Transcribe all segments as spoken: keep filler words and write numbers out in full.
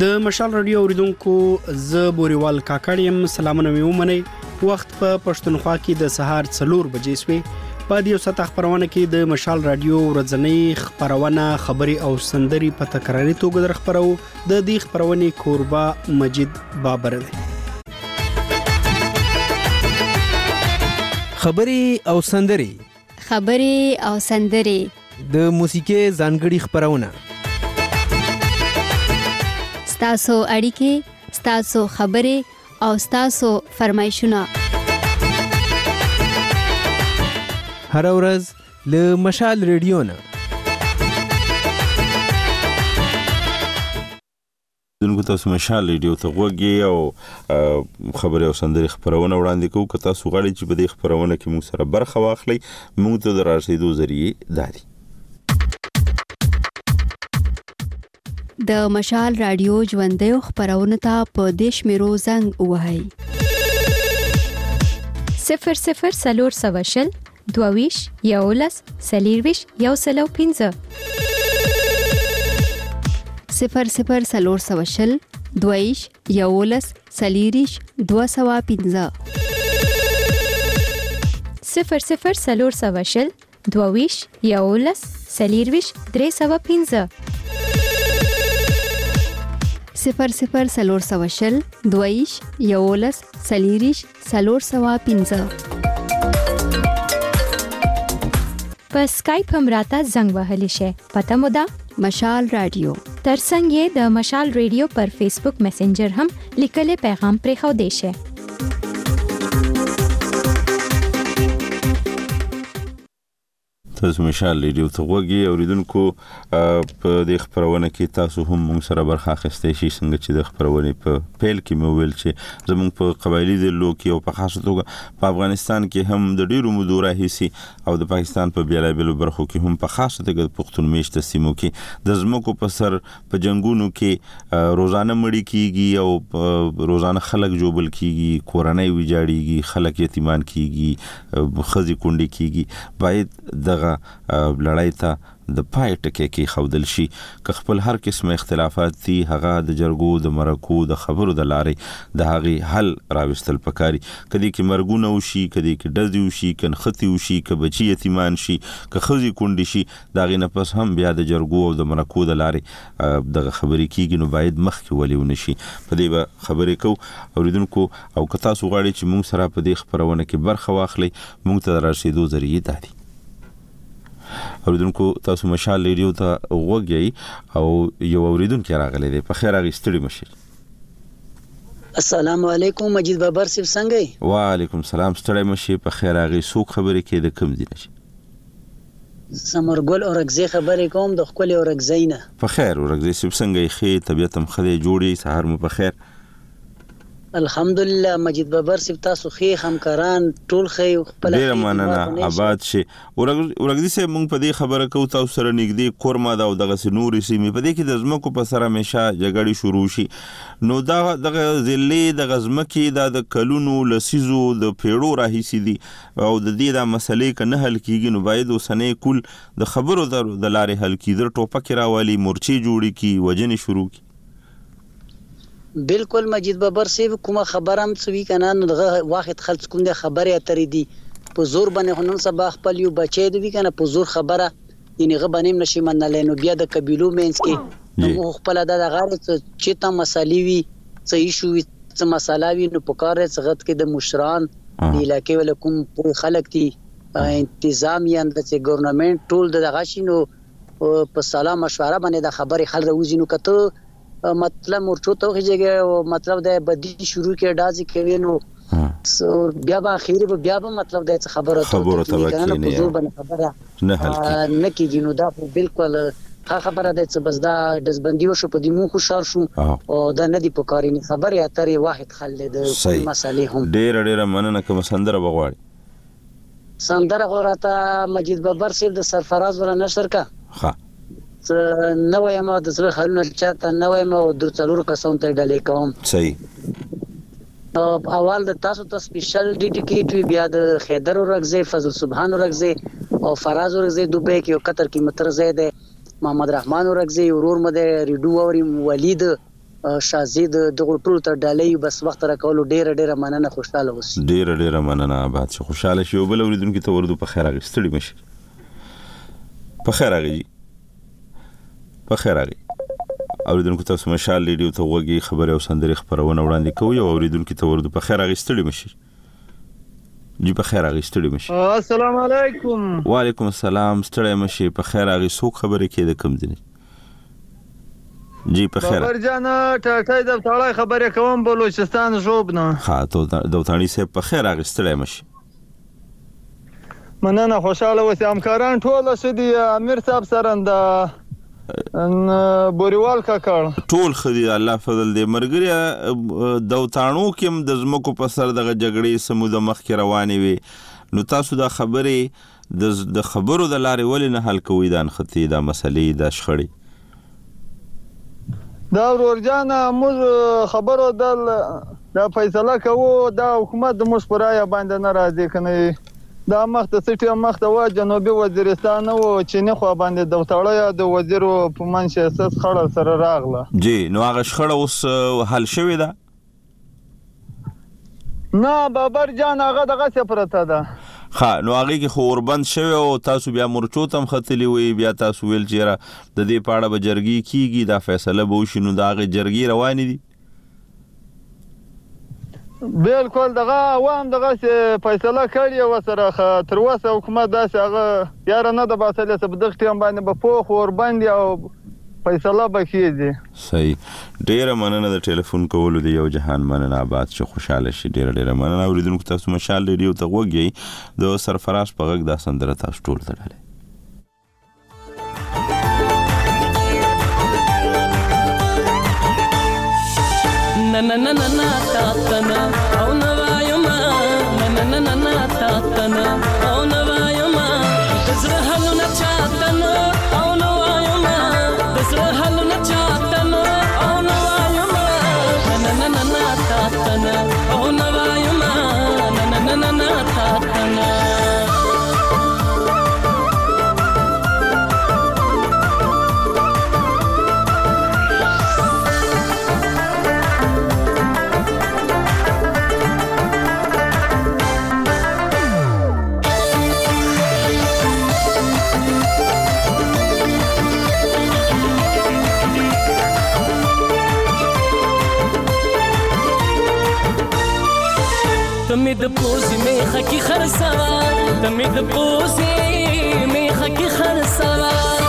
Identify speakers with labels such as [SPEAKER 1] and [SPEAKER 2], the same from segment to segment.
[SPEAKER 1] د مشال رادیو اوریدونکو ز بوريوال کاکړیم سلامونه مې ومنئ. وخت په پښتونخوا کې د سهار څلور بجې شوې. په دې ساعت خبرونه کې د مشال رادیو ورځنی خبرونه خبري او سندري په تکراري توګه در خبرو. د دې خبرونې کوربه مجید بابر دی.
[SPEAKER 2] خبري او سندري
[SPEAKER 3] خبري او سندري
[SPEAKER 2] د موسیقي ځانګړي خبرونه
[SPEAKER 3] ستاسو اړیکې ستاسو خبري او ستاسو فرمایشونه
[SPEAKER 2] هر ورځ له مشال ریډیو نه.
[SPEAKER 4] دغه تاسو مشال ریډیو ته وګورئ او خبري او سندري خبرونه وړاندې کوو. که تاسو غواړئ چې په دې خبرونه کې موږ سره برخه واخلئ، موږ ته د راسیدو ذریعہ دادي.
[SPEAKER 3] د مشال رادیو ژوندۍ خبرونه ته په دیش میرو زنګ وهاي
[SPEAKER 5] صفر صفر سلور سواشل دوویش یولس سلیرویش یو سلو پینزه
[SPEAKER 3] صفر صفر سلور سواشل دوویش یولس سلیریش دو سوا پینزه
[SPEAKER 5] صفر صفر سلور سواشل دوویش یولس سلیرویش درې سوا پینزه
[SPEAKER 3] صفر صفر سلور سواشل دویش یولس سلیریش سلور سوا پینزه.
[SPEAKER 5] په سکایپ هم راته زنګ وهلی شي. پته مو ده
[SPEAKER 3] مشال رادیو.
[SPEAKER 5] ترڅنګ یې د مشال رادیو پر فیسبوک میسنجر هم لیکلي پیغام پرې خو دی شي.
[SPEAKER 4] تاسو مشال ریډیو ته وګورئ اوریدونکو. په دې خبرونه کې تاسو هم موږ سره برخه اخیستئ شئ. څنګه چې د خبرونې په پیل کې مو ویل چې زموږ په قبایلی ضلعو کې او په خاصه توګه په افغانستان کې هم د ډیرو مودو راهیسي او د پاکستان په بیلابیلو برخو کې هم په خاصه توګه د پښتون میشته سیمو کې د ځمکو په سر په جنگونو کې روزانه مړی کیږي او روزانه خلک جوبل کیږي، کورنۍ ویجاړيږي، خلک یتیمان کیږي، خزي کونډي کیږي. باید دغه لړۍ ته د پای ټکی کې خودل شي. که خپل هر قسم اختلافات دي هغه د جرګو د مرکو د خبرو د لارې د هغه حل راوستل پکاري. کدي کې مرګونه وشي، کدي کې ډزې وشي، کن ختی وشي، که بچي یتیمان شي، که خزي کونډي شي، دا غي نه پس هم بیا د جرګو او د مرکو د لارې د خبرې کیږي. نو باید مخ کې ولې ونشي. په دې به خبرې کو اوریدونکو. او که تاسو غواړئ چې موږ سره په دې خبرونه کې برخه واخلئ، موږ ته راشدو ذریعہ دادي. اوریدونکو تاسو مشال ریډیو ته وګورئ او یو اوریدونکو راغلی دی. په خیر اغستړي مشر.
[SPEAKER 6] السلام علیکم مجید بابر صاحب څنګه یې؟
[SPEAKER 4] وعلیکم السلام ستړي مشي. په خیر اغي سوق خبرې کې د کم دي نشي.
[SPEAKER 6] سمرګل اورګزي خبرې کوم د خپل اورګزي نه.
[SPEAKER 4] په خیر اورګزي صاحب څنګه یې؟ خې طبيعت هم خله جوړي، سهار مو په خیر.
[SPEAKER 6] الحمدلله مجید بابر صاحب تاسو خې همکاران ټول خې خپل
[SPEAKER 4] ډیر مننه آباد شي. ورګدي سه مونږ په دې خبره کوو تاسو سره نږدې کورما دا او دغه سنوري سیمه په دې کې د زمکو په سره همیشه جګړې شروع شي. نو دا دغه ضلع د غزمکي د کلونو لسیزو د پیړو راهیسي دي او د دې د مسلې کنه حل کیږي. نو باید وسنه کول د خبرو د لارې حل کیږي. ټوپک راوالي مورچي جوړي کی وجنې شروع کی.
[SPEAKER 6] بالکل مجید بابر صاحب کومه خبره هم څوي کنه نو دغه واخت خلک کوم د خبره اترې دي په زور باندې هنن سبا خپل یو بچی دی کنه په زور خبره یعنی غ باندې نشي منل. نو بیا د قبيلو مینس کې نو خپل د غاره چې ته مسالې وي صحیح شو څه مساله وي نو په کار څغت کې د مشران د علاقې ولکم په خلک دي انتظام یا د ګورنمنت ټول د غشینو په سلام مشوره باندې د خبرې حل راوځي. نو کته مطلب مرچو ته خېږي او مطلب د بدی شروع کې ډازي کوي نو بیا به اخیر به بیا به مطلب د خبره
[SPEAKER 4] خبره ته
[SPEAKER 6] نه په زور باندې خبره
[SPEAKER 4] نه حل کی
[SPEAKER 6] نه کیږي. نو دا بالکل ها خبره ده چې بس دا دزبندي شو په دې مو خوشحال شو او دا نه دی په کارینه خبره اترې واحد حل د مسالې هم.
[SPEAKER 4] ډېر ډېر مننه کوم سندره بغواړي.
[SPEAKER 6] سندره غوړه مجید بابر صاحب د سرفراز ولا نشر کا
[SPEAKER 4] ها
[SPEAKER 6] نوې ما د سره خلونه چاته نوې ما د څلور کسان ته ډلې کوم.
[SPEAKER 4] صحیح.
[SPEAKER 6] او اول د تاسو ته سپیشل ډیډیکیټ وی بیا د خیدر ورغزه فضل سبحان ورغزه او فراز ورغزه دوبه کې او قطر کې متر زید محمد رحمان ورغزه ورور مده ریډو اوري ولید شازید د ټول تر ډالۍ بس وخت راکولو ډیره ډیره مننه خوشاله اوس
[SPEAKER 4] ډیره ډیره مننه آباد شي خوشاله شي او بل اوریدونکو ته ورته په خیر راغستړي مشي په خیر راغی په خیر راغی اوریدونکو تاسو مشال ریډیو ته وګي خبره او سندري خبرونه وړاندې کوي او اوریدونکو ته ورته په خیر راغستړي مشي جی په خیر راغستړي مشي
[SPEAKER 7] السلام علیکم
[SPEAKER 4] وعلیکم السلام ستړی مشي په خیر راغی سو خبره کې د کم دي جی په خیر
[SPEAKER 7] بابر جان ټاټای د تړای خبره کوم بلوچستان ژوب نه
[SPEAKER 4] ها ته د وطني سه په خیر راغستړی مشي
[SPEAKER 7] مننه خوشاله اوسې همکاران ټول شدي امیر صاحب سره د ان بوریوال کاکړ
[SPEAKER 4] ټول خدي الله فضل دې مرګري د وطنو کې د زمکو په سر دغه جګړې سمو د مخ کې روانې وي نو تاسو دا خبرې د د خبرو د لارې ولې نه حل کوي دا خطي دا مسلې د شخړې
[SPEAKER 7] دا ورجان موږ خبرو د د فیصله کوو دا حکومت د موږ پرایا باندې ناراضي کني دا مخته سټي مخته وا جنوبي وزیرستان او چینی خو باندې د وټاړیا د وزیر په منشه اساس خړل سره راغله
[SPEAKER 4] جی نو هغه خړه اوس حل شوی دا
[SPEAKER 7] نه بابر جان هغه دغه سپرته ده
[SPEAKER 4] ها نو هغه کې خوربند شوی او تاسو بیا مرچو تم خطلی وي بیا تاسو ویل چیرې د دې پاړه به جرګي کیږي دا فیصله به وشي نو دا هغه جرګي روان دي
[SPEAKER 7] بالکل دغه عوام دغه فیصله کړی و سره تر اوسه حکومت داسې هغه یاره نه د باسلې څه بدغ ټیم باندې به پوخ وربند او فیصله بکیږي
[SPEAKER 4] صحیح ډیره مننه د ټلیفون کولو دی یو جهان مننه آباد شو خوشاله شي ډیره ډیره مننه اوریدونکو تاسو مشال ریډیو ته وګورئ د سرفراز په غږ دا سندره تاسو ټول تړلې
[SPEAKER 8] na na na na na ta ta na au na va yo ma na na na na na ta ta na au na va yo ma dazra halu na cha ta na au na va yo ma dazra halu na cha ta na au na va yo ma na na na na ta ta na au na va yo ma na na na na ta ta na تمید پوزی میخه کی خرسوا تمید پوزی میخه کی خرسوا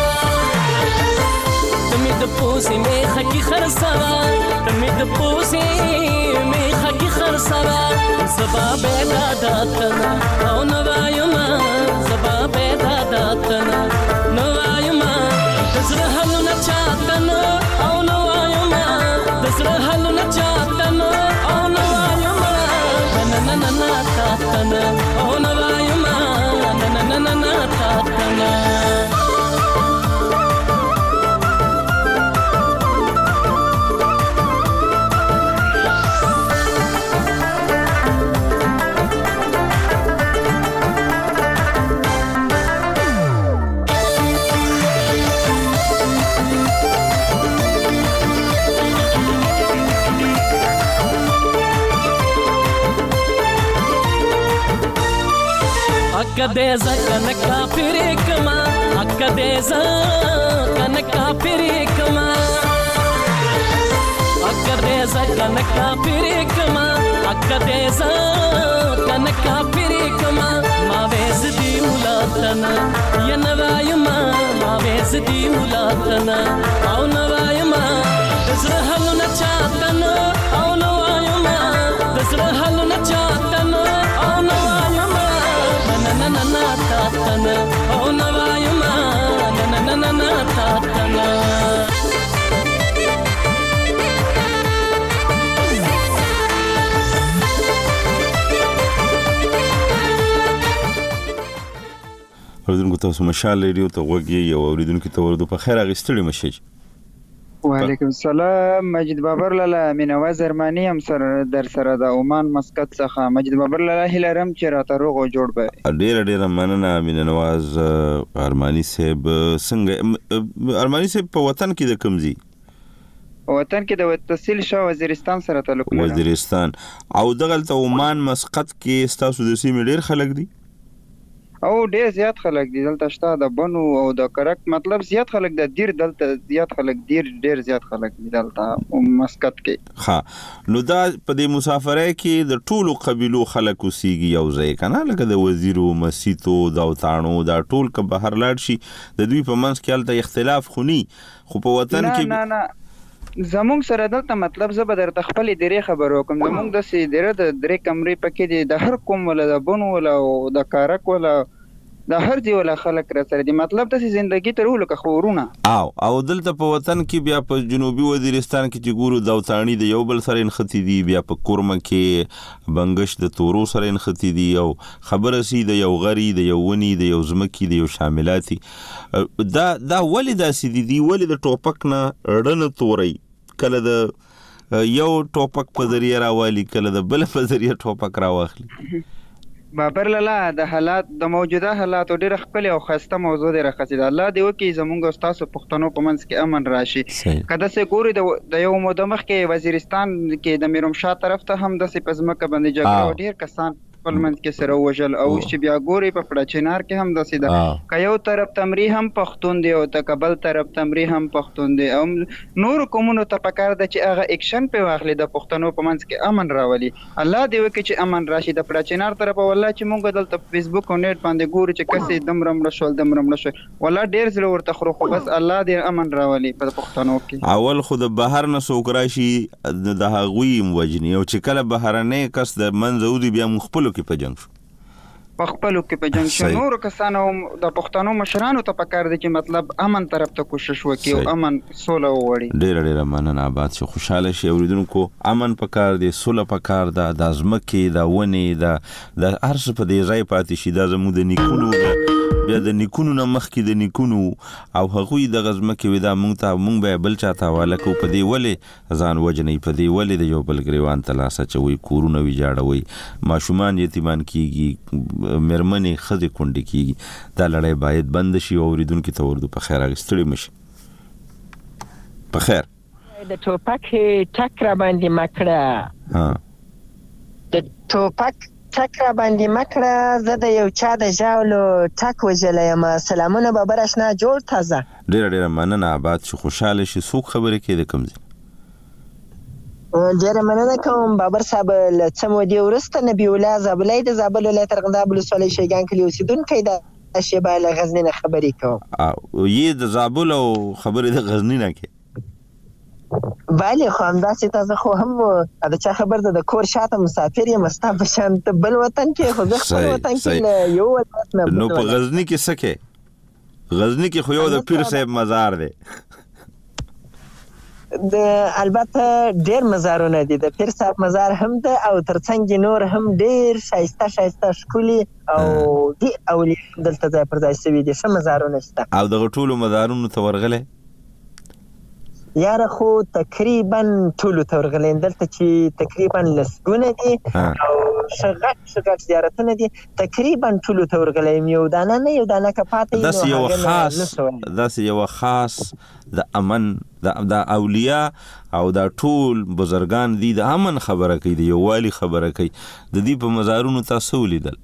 [SPEAKER 8] تمید پوزی میخه کی خرسوا تمید پوزی میخه کی خرسوا زبا بیدا داتنا او نوایما زبا بیدا داتنا نوایما دزر حلو نچاتنا او نوایما دزر حلو نچاتنا او نوایما na na na ta ta na oh na va yo ma na na na na na ta ta na Akkadeza kanaka pirikama Akkadeza kanaka pirikama Akkadeza kanaka pirikama Akkadeza kanaka pirikama Ma vezdi ulatana Ya navayama Ma vezdi ulatana Au navayama Dazra halu na chatana Au navayama Dazra halu na chatana Au navayama na na na ta ta na oh na va yo ma na na na na na ta ta na
[SPEAKER 4] اوریدونکو تاسو مشال ریډیو ته وګورئ او اوریدونکو ته ورته په خیر اغستړي مشي
[SPEAKER 9] وعلیکم السلام مجید بابر لاله مینواز ارمانی هم سره در سره د عمان مسقط څخه مجید بابر لاله هلرم چې راته روغ او جوړ به
[SPEAKER 4] ډیر ډیر مننه مینواز ارمانی صاحب څنګه ارمانی صاحب په وطن کې د کمزي
[SPEAKER 9] وطن کې د تحصیل شاه وزیرستان سره تعلق لري.
[SPEAKER 4] وزیرستان او دغلته عمان مسقط کې ستاسو د سیمې ډیر خلک دي؟
[SPEAKER 9] او ډیر زیات خلک دي دلته شته، د بنو او د کرک مطلب زیات خلک د دیر دلته زیات خلک دیر ډیر زیات خلک دي دلته مسقط کې.
[SPEAKER 4] ها نو دا په دې مسافرۍ کې د ټولو قبیلو خلک اوسېږي یو ځای کنه، لکه د وزیرو مسیتو دا وتاڼو دا ټول که بهر لاړ شي د دوی په منځ کې هلته اختلاف خونی، خو په وطن کې
[SPEAKER 9] نه نه زمونږ سره دلته مطلب زه به درته خپلې درې خبرې وکړم. زمونږ داسې درې د درې کمرې پکې دي، د هر کوم ولا د بنو ولا د کارک ولا د هر ځای ولا خلک را سره دي، مطلب داسې زندګي تر ولکه خورونه.
[SPEAKER 4] او او دلته په وطن کې بیا په جنوبي وزیرستان کې چې ګورو دوتاڼي د یو بل سره نښتي دي، بیا په کورمه کې بنګش د تورو سره نښتي دي، او خبره سي د یو غري د یو ونی د یو ځمکې د یو شاملاتي. دا دا ولې داسې دي؟ دي ولې د ټوپک نه رډنه توري کله د یو ټوپک په ذریعه راوالي کله د بل په ذریعه ټوپک راواخلي؟
[SPEAKER 9] بابر لاله د حالات د موجوده حالاتو ډېره ښکلې او ښایسته موضوع دی راخڅېده. الله دې وکړي زمونږ او ستاسو پښتنو په منځ کې امن راشي. که داسې ګوري د یو موده مخکې وزیرستان کې د میرومشاه طرف ته هم داسې په ځمکه باندې جګړه و، ډېر کسان خپل منځ کې سره ووژل، او اوس چې بیا ګوري په پړچینار کې هم داسې ده، که یو طرف تمري هم پښتون دی او که بل طرف تمري هم پښتون دی، او نورو قومونو ته پکار ده چې هغه اکشن پې واخلي د پښتنو په منځ کې امن راولي. الله دې وکړي چې امن راشي. د پړچینار طرف والله چې مونږ دلته په فیسبوک او نیټ باندې ګورو چې کسې دمره مړه شول دمره مړه شول، والله ډېر زړه ورته خورو، خو بس الله دې امن راولي په پښتنو کې.
[SPEAKER 4] اول خو د بهر نه څوک راشي د هغوی وجني، او چې کله بهرنی کس د منځه وځي بیا موږ خپلو کې په جنګ شو
[SPEAKER 9] په خپلو کې په جنګ شو. نورو کسانو د پښتنو مشرانو ته پکار دي چې مطلب امن طرف ته کوشش وکړي او امن سوله ووړي.
[SPEAKER 4] ډېره ډېره مننه، آباد شو، خوشحاله شي. اوریدونکو امن پکار دی، سوله پکار ده، د ځمکې د ونې د د هر څه په دې ځای پاتې شي. دا زموږ د نیکونو بیا د نیکونو نه مخکې د نیکونو او هغوی دغه ځمکې وي، دا مونږ ته مونږ به یې بل چا ته حواله کوو. په دې ولې ځان وژنئ؟ په دې ولې د یو بل ګریوان ته لاس اچوئ؟ کورونه ویجاړوئ، ماشومان یتیمان کیږي، مېرمنې ښځې کونډې کیږي. دا لړۍ باید بند شي. او اوریدونکي ته وردو په خیر ستړي مه شي. په خیر.
[SPEAKER 10] د ټوپک ټک را باندې مکړه
[SPEAKER 4] ها
[SPEAKER 10] د ټوپک ټک را باندې مکړه، زه د یو چا د ژاولو ټک وژلی یم. سلامونه بابر اشنا جوړ تازه.
[SPEAKER 4] ډېره ډېره مننه، آباد شو، خوشحاله شي. څوک خبرې کوي د کوم ځای؟
[SPEAKER 10] ډېره مننه کوم بابر صاحب. له څه مودې وروسته نبي الله زابلی د زابل ولایت ارغنداب ولسوالۍ شیګان کلي اوسېدونکی د شیبه له غزني نه خبرې کوم.
[SPEAKER 4] یې د زابل او خبرې د غزني نه کې؟
[SPEAKER 10] بله خو همداسې تازه خو هم د چا خبر ده، د کور شاته مسافر یم، ستا په شان ته بل وطن کې، خو زه خپل وطن کې له یو ولایت نه.
[SPEAKER 4] نو په غزني کې څه کې؟ غزني کې خو یو د پیر صاحب مزار دی.
[SPEAKER 10] د البته ډېر مزارونه دي، د پیر صاحب مزار هم ده، او ترڅنګ نور هم ډېر ښایسته ښایسته ښکلي او دي اولیاء دلته ځای پر ځای شوي دي، ښه مزارونه شته.
[SPEAKER 4] او دغه ټولو مزارونو ته ورغلی؟
[SPEAKER 10] یاره خو تقریبا ټولو ته ورغلی یم، دلته چې تقریبا لسګونه دي او ښه غټ ښه غټ زیارتونه دي، تقریبا ټولو ته ورغلی یم. یو دانه نه یو دانه که پاته وي
[SPEAKER 4] داسې یوه خاص داسې یوه خاص د امن د اولیاء او دا ټول بزرګان دي د امن خبره کوي، د یووالي خبره کوي. د دې په مزارونو تاسو ولیدل؟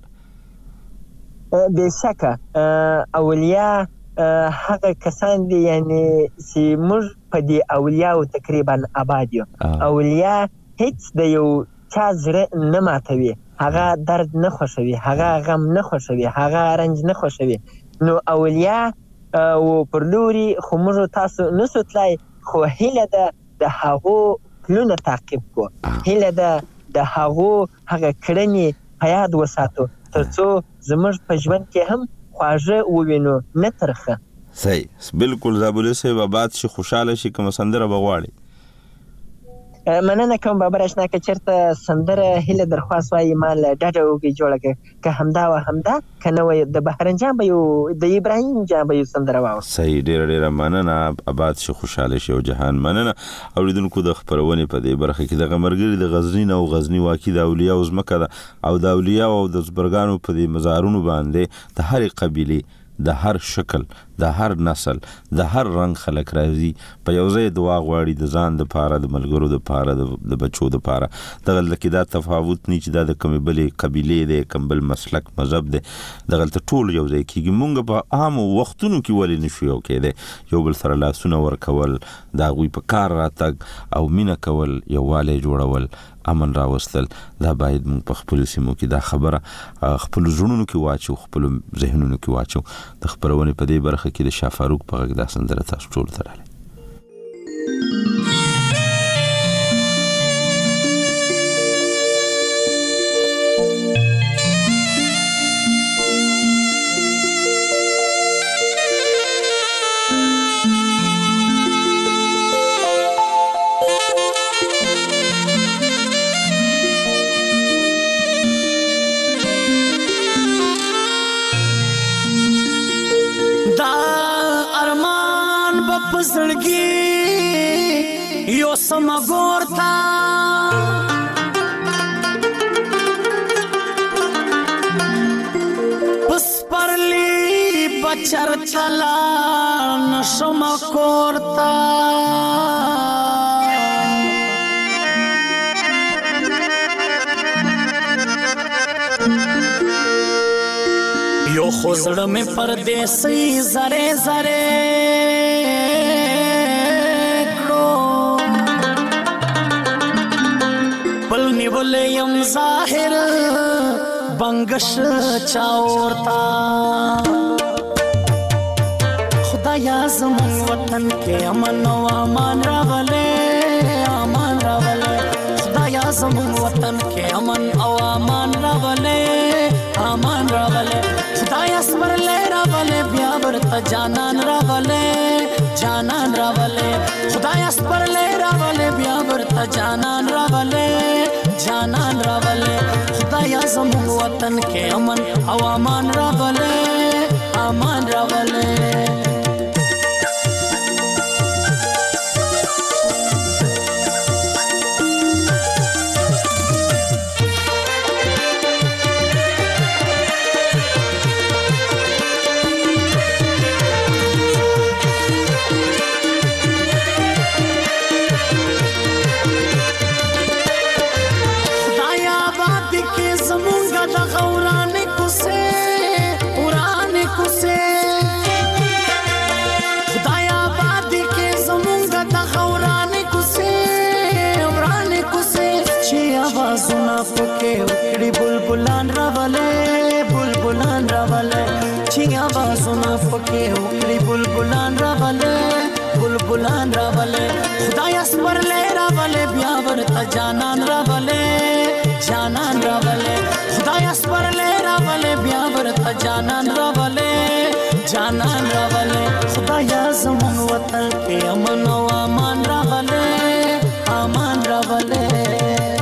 [SPEAKER 10] بېشکه اولیاء هغه کسان دي یعنی چې موږ په دې اولیاو تقریبا آباد یو. اولیاء هیڅ د یو چا زړه نه ماتوي، هغه درد نه خوښوي، هغه غم نه خوښوي، هغه رنج نه خوښوي. نو اولیاء و پر لوري خو موږ تاسو نسو تلای، خو هیله ده د هغو پلونه تعقیب کو، هیله ده د هغو هغه کړنې په یاد وساتو تر څو زموږ په ژوند کې هم خواږه ووینو نه ترخه.
[SPEAKER 4] صحیح، بالکل. زابلي صاحب آباد شي، خوشحاله شي. کومه سندره به غواړي؟
[SPEAKER 10] مننه کوم بابر اشنا، که چېرته سندره هیله درخواست وایي ما له ډډه وږې جوړه کړه، که همدا وه همدا، که نه وایي د بهرن جان به یو د ابراهیم جان به یو سندره واوسه.
[SPEAKER 4] صحیح، ډېره ډېره مننه، آباد شي، خوشحاله شي. او جهان مننه. اوریدونکو د خپرونې په دې برخه کې دغه ملګري د غزني نه او غزني واقع د اولیاو ځمکه ده، او د اولیاو او د زبرګانو په دې مزارونو باندې د هرې قبیلې د هر شکل د هر نسل د هر رنګ خلک راځي په یو ځای دعا غواړي د ځان د پاره د ملګرو د پاره د بچو د پاره دغه لکه دا تفاوت نه چې دا د کومې بلې قبیلې دی کوم بل مسلک مذهب دی دغه ټول یو ځای کېږي مونږ په عامو وختونو کې ولې نشو یو کېدی یو بل سره لاسونه ورکول د هغوی په کار راتګ او مینه کول یووالی جوړول امن راوستل دا باید موږ په خپلو سیمو کې دا خبره خپلو زړونو کې واچو خپلو ذهنونو کې واچو د خپرونې په دې برخه کې د شاه فاروق په غږ دا سندره تاسو ټولو ته راغلی
[SPEAKER 8] زړګي یو سمګور تا پس پرلی بچر چلا نشم کورتا یو خوزړه میں پردیسی زره زره یم ظاهر بنگش چاورتا خدایا زمون وطن کې امن او امان راولې امان راولې خدایا زمون وطن کې امن او امان راولې امان راولې خدایا سپر لې راولې بیا ورته جانان راولې جانان راولې خدایا سپر لې راولې بیا ورته جانان راولې جانان راولې خدایا زموږ وطن کې امن او امان راولې امان راولې پکې وکړي بلبلان راولې بلبلان راولې چې آوازونه پکې وکړي بلبلان راولې بلبلان راولې خدایا سپرلې راولې بیا ورته جانان راولې جانان راولې خدایا سپرلې راولې بیا ورته جانان راولې جانان راولې خدایا زموږ وطن کې امن او امان راولې امان راولې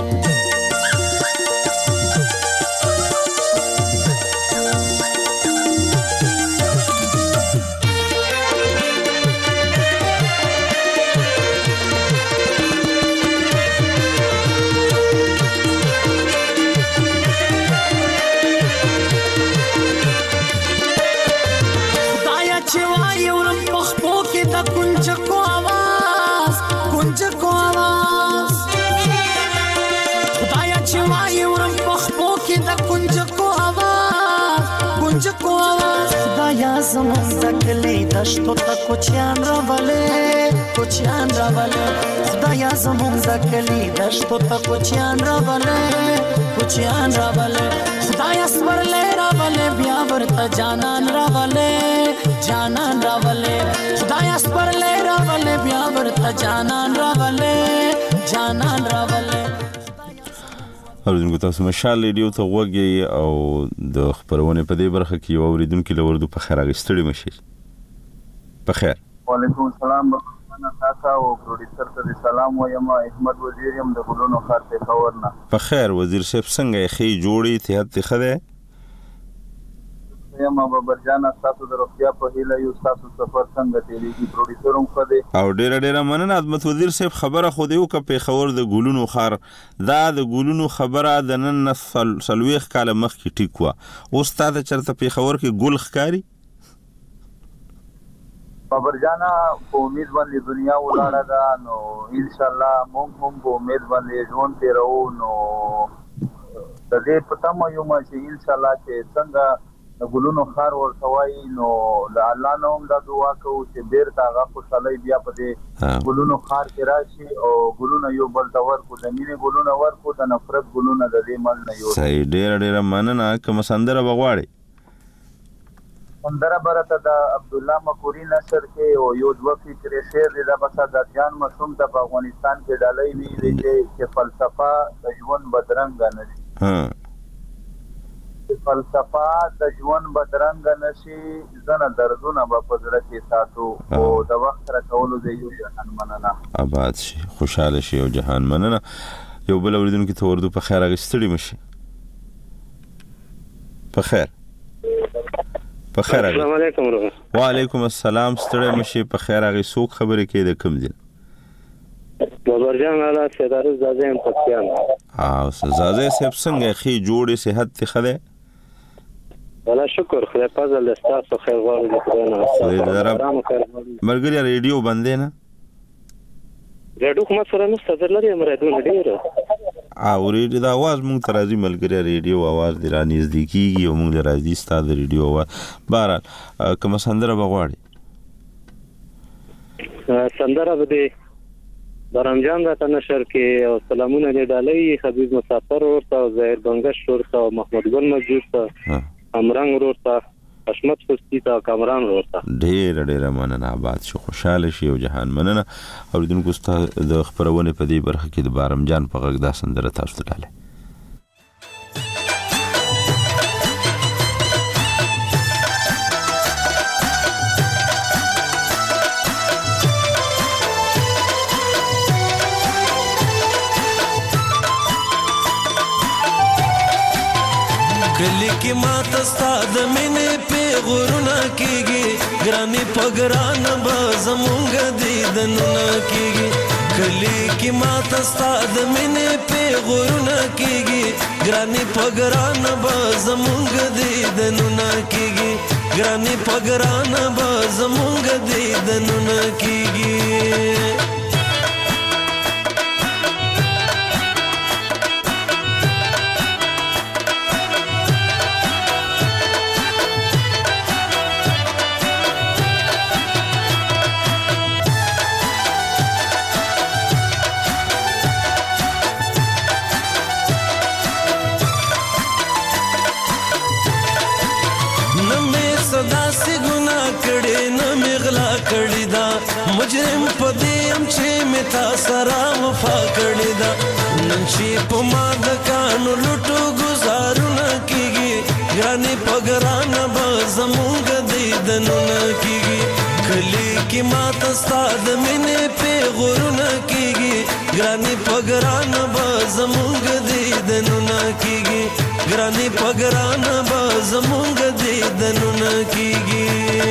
[SPEAKER 8] زمون دکلی دشتو تا کوچیان راولې کوچیان راولې خدایا زمون دکلی دشتو تا کوچیان راولې کوچیان راولې خدایا سپرلې راولې بیا ورته جانان راولې جانان راولې خدایا سپرلې راولې بیا ورته جانان راولې جانان راولې
[SPEAKER 4] اوریدونکو تاسو مشال ریډیو ته وګورئ او د خبرونه په دې برخه کې یو اوریدونکو لوردو په خیر اغستړي مشي په خیر
[SPEAKER 11] وعلیکم السلام انا تاسو او پروډوسر ته سلام وایم احمد وزیر يم د ګلونو خاطر خبرنا
[SPEAKER 4] په خیر وزیر صاحب څنګه خې جوړي ته ته خده
[SPEAKER 11] یم بابر جان تاسو د روغتیا په هیله یو تاسو سفر څنګه تیریږي پروډوسر هم خده
[SPEAKER 4] او ډیر ډیر مننه عظمت وزیر صاحب خبره خو دیو ک په خبر د ګلونو خار دا د ګلونو خبره د نن سلويخ کاله مخ کې ټیک وا او استاد چرته په خبر کې ګل خکاری
[SPEAKER 11] بابر جانا په امید باندې دنیا ولاړه ده نو ان شاء الله موږ هم په امید باندې ژوند تیرو نو د دې په تمه یو چې ان شاء الله چې څنګه د ګلونو خار ورته وایي نو د الله نه هم دا دعا کوو چې بیرته هغه خوشحالۍ بیا په دې ګلونو خار کې راشي او ګلونه یو بل ته ورکړو د مینې ګلونه ورکړو د نفرت ګلونه د دې منځ نه یو
[SPEAKER 4] صحیح ډېره ډېره مننه کومه سندره به غواړئ
[SPEAKER 11] سندره برته د عبدالله مکوري نثر کې او یو دوه فکرې شعر دی دا بس د جان مصوم ته په افغانستان کې ډالۍ وی چې فلسفه د ژوند بدرنګ نه شي
[SPEAKER 4] ها
[SPEAKER 11] فلسفه د ژوند بدرنګ نه شي زنه دردونه په پزړه کې ساتو او د وخت را کولو دی یو جهان مننه
[SPEAKER 4] آباد شي خوشاله شي او جهان مننه یو بل اوریدونکو ته ورته په خیر اغستړي مشي په خیر په خیر
[SPEAKER 12] السلام علیکم
[SPEAKER 4] وعلیکم السلام ستړي مشي په خیر اغي سوق خبرې کې د کوم دي
[SPEAKER 12] بابرجان والا سیدارو زاده هم پکيان
[SPEAKER 4] ها زاده سب څنګه خي جوړې صحت ته خله
[SPEAKER 12] ولا شکر خدای فضل استاسو خیر غواړم خدای نه
[SPEAKER 4] مرګري ریډیو باندې نه
[SPEAKER 12] ریډیو کوم سره نو ستاسو لري مرادونه ډیر
[SPEAKER 4] او ریډیو د आवाज مونږ ترازی ملګری ریډیو आवाज دی را نږدېکیږي او مونږ راځي ستاسو ریډیو आवाज بهرحال کوم سندره بغواړي
[SPEAKER 12] سندره به برامجان راته نشر کې او سلامونه دې ډالۍ حبیب مسافر ورته زهیر بنگش ورته محمد ګل مجید ته امرنګ ورته حشمت خوستی ته کامران ورته
[SPEAKER 4] ډېر ډېر مننه آباد شو خوشاله شي او جهان مننه اوریدونکو ستاسو د خبرونه په دې برخه کې د برامجان په غږ دا سندره تاسو ته ډاله
[SPEAKER 8] کلی کی مات استاد مینه په غورونه کیږي ګرامي پګران به زمونږ دیدنونه کیږي کلی کی مات استاد مینه په غورونه کیږي ګرامي پګران به زمونږ دیدنونه کیږي ګرامي پګران به زمونږ دیدنونه کیږي مجرم پدیم چې متا سره وفا کړی دا نن چې په ما د کانو لټو گزارونه کیږي ګرانی پګران به زمونږ دیدنونه کیږي کلی کی مات استاد مینه په غورونه کیږي ګرانی پګران به زمونږ دیدنونه کیږي ګرانی پګران به زمونږ دیدنونه کیږي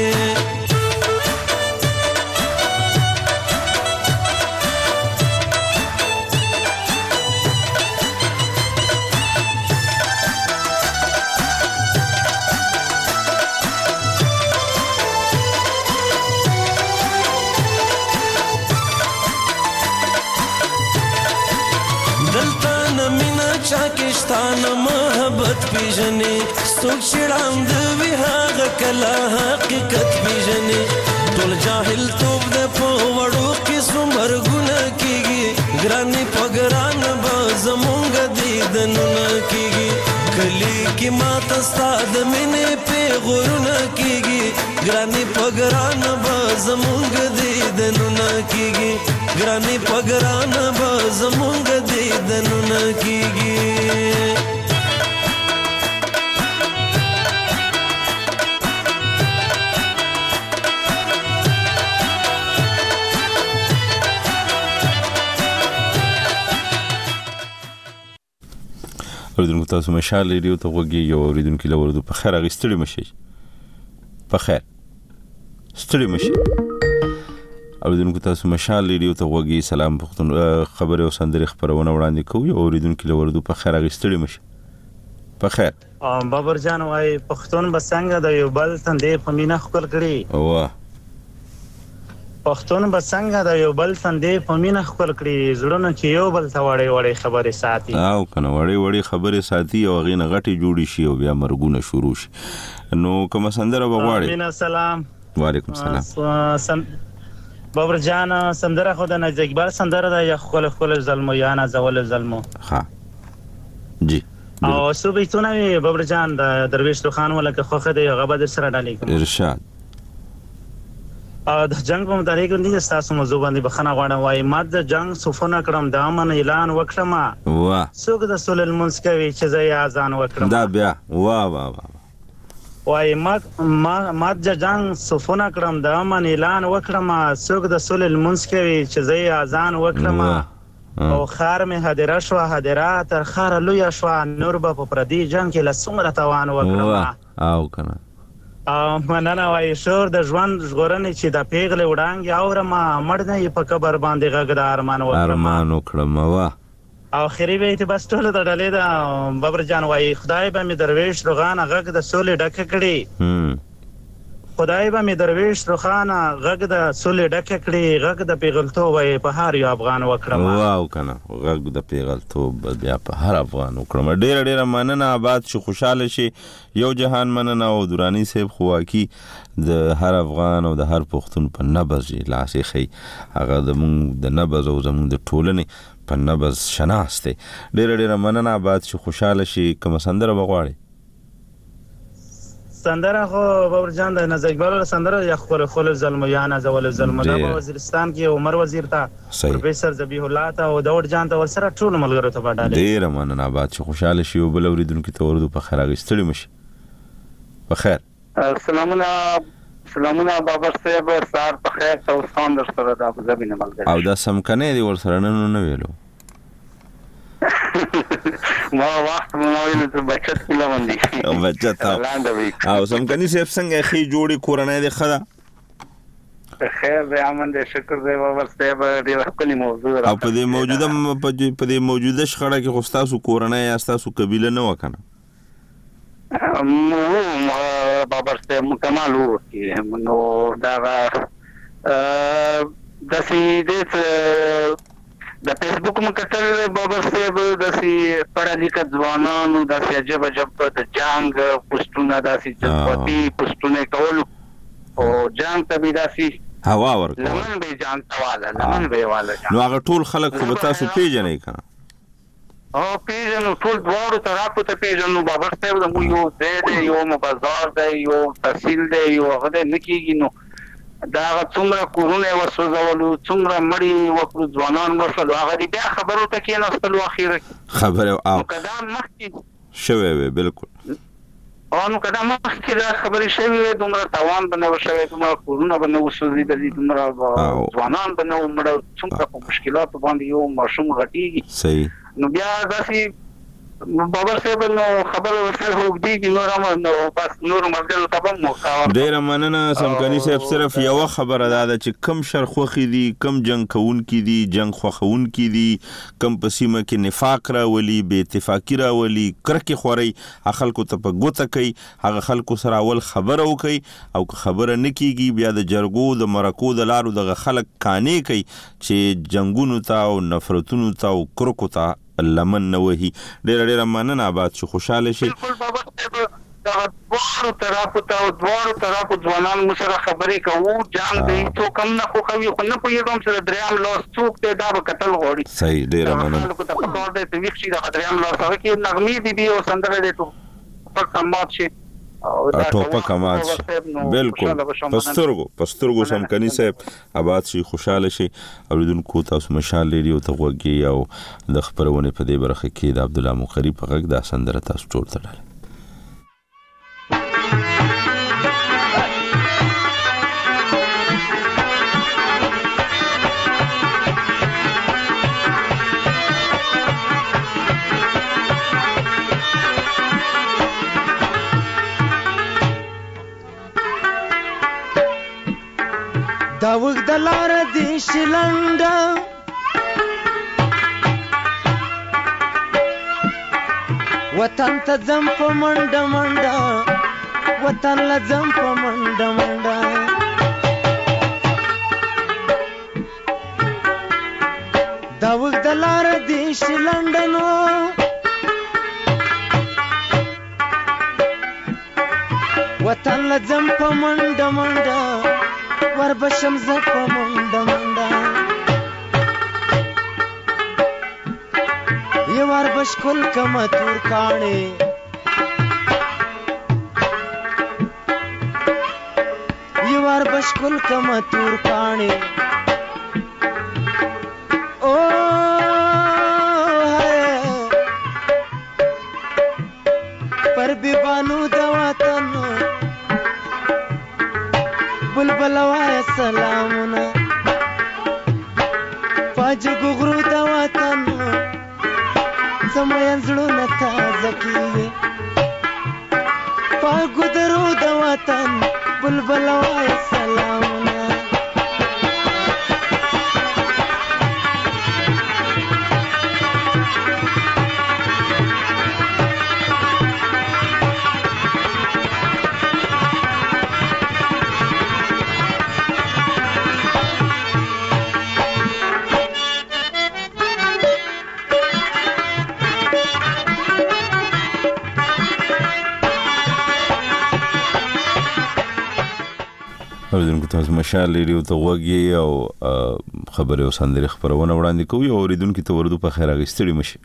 [SPEAKER 8] چاکشتان محبت پیژنې څوک چې ړاند وي هغه کله حقیقت پیژنې ټول جاهل توب د په وړو قسم مرګونه کیږي ګرانې په ګران به زمونږ دیدنونه کیږي کلی کې ماته ستا د مینې پیغورونه کیږي ګرانې په ګران به زمونږ دیدنونه کیږي ګرانې په ګران به زمونږ دیدنونه کیږي
[SPEAKER 4] اوریدونکو تاسو مشال ریډیو ته وګورئ یو اوریدونکو لورو په خیر اغستړي مشي په خیر ستړي مشي اوریدونکو تاسو مشال ریډیو ته وګورئ سلام پختون خبر او سندري خبرونه وړاندې کوي اوریدونکو لورو په خیر اغستړي مشي په خیر
[SPEAKER 13] بابر جان وای پختون بسنګ د یو بل تندې په مینا خپل کړي
[SPEAKER 4] واه
[SPEAKER 13] پښتون به څنګه د یو بل څندې په مینه خپل کړي زړونه چې یو بل ته وړې وړې خبرې ساتي
[SPEAKER 4] او کنه وړې وړې خبرې ساتي او هغې نه غټې جوړې شي او بیا مرګونه شروع شي. نو کومه سندره به غواړې؟
[SPEAKER 13] امین السلام.
[SPEAKER 4] وعلیکم السلام.
[SPEAKER 13] بابر جان سندره خو د نجیب اقبال سندره ده یا خپل خپل ظلم یا نازول ظلم؟
[SPEAKER 4] ها جی.
[SPEAKER 13] او څو بیتونه وي بابر جان د درویش خان ولکه خوخه دی هغه به در سره ډالې کوم.
[SPEAKER 4] ارشاد.
[SPEAKER 13] او د جنگ په متعلق نه تاسو موضوع باندې بخنه غواړم وای ما د جنگ صفونه کړم د امن اعلان وکړم.
[SPEAKER 4] واه.
[SPEAKER 13] څوک د سول المنس کوي چې زه اذان وکړم.
[SPEAKER 4] دا بیا واه واه واه.
[SPEAKER 13] وای ما ما ما د جنگ صفونه کړم د امن اعلان وکړم څوک د سول المنس کوي چې زه اذان وکړم. او خار می هدیره شو هدیره تر خار لوی شو نور به په پردي جنگ کې لسمره توان وکړم.
[SPEAKER 4] او کنه
[SPEAKER 13] ا مننه وای شور د ژوند ژغورنې چې د پیغلې وړانګې اورم مړ نه په قبر باندې غږ د ارمان وکړم.
[SPEAKER 4] ارمان وکړم واه.
[SPEAKER 13] او خیری به ته بس ټول د ډلې د بابر جان وای خدای به می درویش روغان غږ د سولې ډکه کړي. خدای به می درویش روخان غږ د سولې ډکه کړي غږ د پیغلتوب وای په هر یو افغان وکړم.
[SPEAKER 4] واو کنه غږ د پیغلتوب بیا په هر افغان وکړم. ډیر ډیر مننه آباد شي خوشاله شي یو جهان مننه او درانی صاحب خواکی د هر افغان او د هر پښتون په نبض لاسې خي هغه د مونږ د نبض او زمونږ د ټولنې په نبض شناسته. ډیر ډیر مننه آباد شي خوشاله شي. کوم سندره بغواړي؟
[SPEAKER 13] سندره خو بابر جان د نجیب اقبال سندره یا خپل خپل ظلم یا نازول ظلم د وزیرستان کې عمر وزیر ته پروفیسور ذبیح الله ته او داود جان ته ورسره ټول ملګرو ته باندې
[SPEAKER 4] ډیر مننه آباد شي خوشاله شي او بل اوریدونکو ته ورودو په خیر اغستړي مشي په خیر.
[SPEAKER 14] سلامونه سلامونه بابر صاحب سار په خیر تاسو خان در سره د ابو ظبي نه ملګری
[SPEAKER 4] او دا سمکنه دی ورسره نه نه ویلو
[SPEAKER 14] ما وخت مو ویل ته بچت کله باندې
[SPEAKER 4] او بچت او سمکني صاحب څنګه خي جوړي کورنۍ دی خدا
[SPEAKER 14] خیر دی امن دې شکر دی بابر صاحب ډیر خپل موضوع
[SPEAKER 4] او په دې موجوده په دې موجوده شخړه کې خو تاسو کورنۍ یا تاسو قبيله نه وکنه
[SPEAKER 14] مو بابر صاحب مکمل وو کې نو دا د سیدې د فیسبوک مکتل بابر صاحب د سی پړه لیکه ځوانانو د سی عجب عجب د جنگ پښتونه د سی جذباتي پښتونه کول او جنگ ته به د سی
[SPEAKER 4] هوا ورکو
[SPEAKER 14] لمن به جان سواله لمن به والا
[SPEAKER 4] نو هغه ټول خلک خو تاسو پیژنې کنه
[SPEAKER 14] او پیژنو ټول دوړو طرفو ته پیژنو بابر صاحب د مو یو ځای یو مبازار دی یو تحصیل دی یو هغه نه کیږي نو دا څومره کورونه وسوځولو څومره مړی وکړو ځوانان ورسره هغه بیا خبرو ته کې نستل اخیره
[SPEAKER 4] خبره او
[SPEAKER 14] قدم مخکې
[SPEAKER 4] شوي وي بالکل
[SPEAKER 14] او نو قدم مخکې دا خبرې شوي وي دومره تاوان به نه شوي دومره کورونه به نه وسوځېدلي دومره ځوانان به نه مړه څومره په مشکلاتو باندې یو ماشوم غټېږي
[SPEAKER 4] صحیح
[SPEAKER 14] نو بیا داسې بابر صاحب نو خبر ورسره وګدي چې نور هم نو بس نور مرګل تبم مو
[SPEAKER 4] ډیر مننه سمکني صاحب صرف یو خبره ده چې کم شر خوخي دي کم جنگ کون کی دي جنگ خوخون کی دي کم پسیمه کې نفاق راولي بے اتفاقی راولي کرکه خوري خلکو ته په ګوته کوي هغه خلکو سره اول خبره وکي او خبره نه کیږي بیا د جرګو د مرکو د لارو د خلک کاني کوي چې جنگونو ته او نفرتونو ته او کرکو ته لمن نه وهي. ډېر ډېر مننه آباد شو خوشاله شي.
[SPEAKER 14] بالکل بابا دا دوه طرفو ته دوه طرفو ځوانان مو سره خبرې کوو جان دې ته کم نه خو کوي خو نه پوهېږم سره دريام لاس څوک ته دا قتل غوړي
[SPEAKER 4] صحیح ډېر مننه
[SPEAKER 14] خلکو ته په کار دې ته ویښ شي دا دريام لاس هغه کې نغمې دي او سندره دې ته په کمات شي
[SPEAKER 4] ټوپه کمات شي بالکل پسترګو پسترګو سمکني صاحب آباد شي خوشاله شي اوریدونکو تاسو مشال ریډیو ته وګورئ او د خبرونه په دې برخه کې د عبد الله مقری په غږ د سندره تاسو ټول تړل
[SPEAKER 15] دا وګ د لار دی شلنډا وطن ته زم په منډه منډه وطن له زم په منډه منډه پاریس لندن وطن لزم په منډه منډه وربشم ز په منډه منډه یو وربش کل کما تور کاڼې یو وربش کل کما تور کاڼې او پر بیبانو د وطن بلبل وای سلامونه پاجګو غرو د وطن سمین زړونه تازه کیږي پاګو درو د وطن بلبل وای سلامونه
[SPEAKER 4] اوریدونکو تاسو مشال ریډیو ته وګورئ او خبري او سندري خبرونه وړاندې کوي او اوریدونکو ته ورته په خیر راغستړي مشي.